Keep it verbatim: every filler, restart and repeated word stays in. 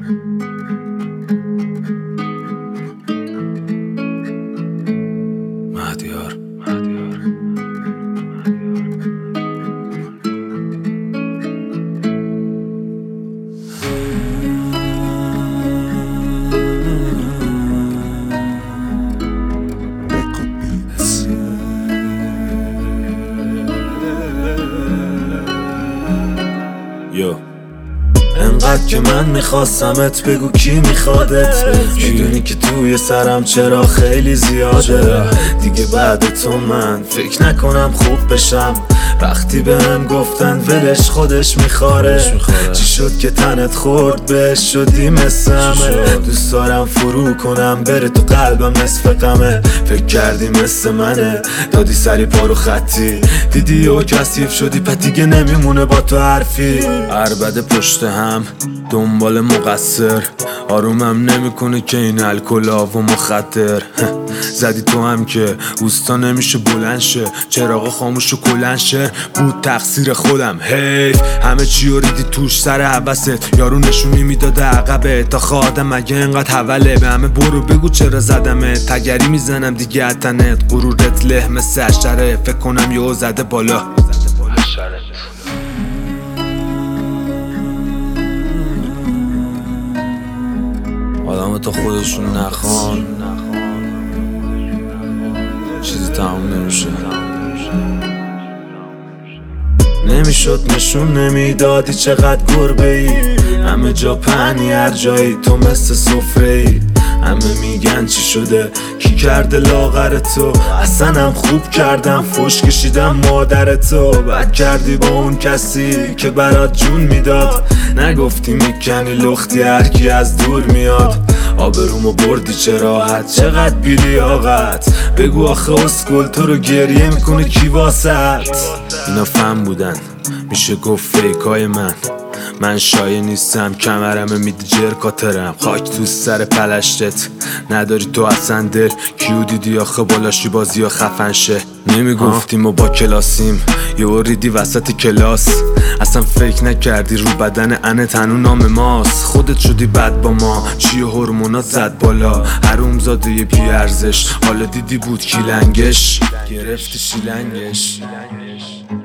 مهدیار مهدیار یو انقدر که من میخواستمت بگو کی میخوادت، میدونی که توی سرم چرا خیلی زیاده. دیگه بعد تو من فکر نکنم خوب بشم. وقتی بهم گفتن ولش خودش میخواره، چی شد که تنت خورد بهش شدی مثل همه. دوست دارم فرو کنم بره تو قلبم نصف غمه. فکر کردی مثل منه دادی سری پارو خطی، دیدی و کثیف شدی پس دیگه نمیمونه با تو حرفی. عربده پشت هم دنبال مقصر، آرومم نمیکنه که این الکلا و مخدر. زدی تو هم که اوستا نمیشه بلند شه، چراغ خاموش و کلند شه. بود تقصیر خودم حیف، همه چی رو ریدی توش سر حوست. یارو نشونی میداده عقبه تا خادم مگه انقدر حوله. به همه برو بگو چرا زدمه، تگری میزنم دیگه اتنت. غرورت له مثل اشتره، فکر کنم یهو زده بالا. آدم تا خودشون نخوان چیزی تموم نمیشه. نمیشد نشون نمیدادی چقدر گربه ای، همه جا پهنی هر جایی تو مثل سفره ای. همه میگن چی شده کی کرده لاغر تو، اصلا هم خوب کردم فوش کشیدم مادر تو. بد کردی با اون کسی که برات جون میداد، نگفتی میکنی لختی هرکی از دور میاد. آبرومو بردی چه راحت چقدر بیلیاقت، بگو آخه اسکل تو رو گریه میکنه کی واسط. اینا فهم بودن میشه گفت فیکای من، من شایع نیستم کمرمه میدی جرکاترم. خاک تو سر پلشتت نداری تو اصلا دل، کیو دیدی آخه بالاشی بازی ها خفن شه. نمیگفتیم و با کلاسیم یه ریدی وسط کلاس، اصلا فکر نکردی رو بدن انه تنو نام ماست. خودت شدی بد با ما چی هورمونات زد بالا، حروم زاده یه بی ارزش. حالا دیدی بود کی لنگش گرفتی شیلنگش.